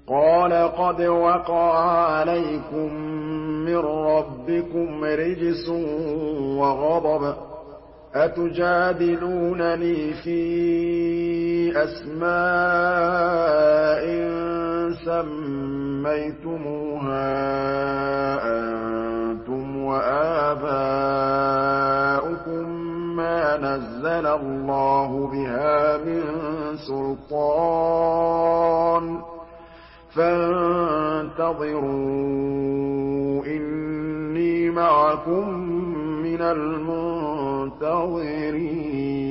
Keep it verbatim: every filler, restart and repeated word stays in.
قَالَ قَدْ وَقَعَ عَلَيْكُم مِّن رَّبِّكُمْ رِجْسٌ وَغَضَبٌ ۖ أَتُجَادِلُونَنِي فِي أَسْمَاءٍ سَمَّيْتُمُوهَا أَنتُمْ وَآبَاؤُكُم مَّا نَزَّلَ اللَّهُ بِهَا مِن سُلْطَانٍ ۚ فَانتَظِرُوا إِنِّي مَعَكُم مِّنَ الْمُنتَظِرِينَ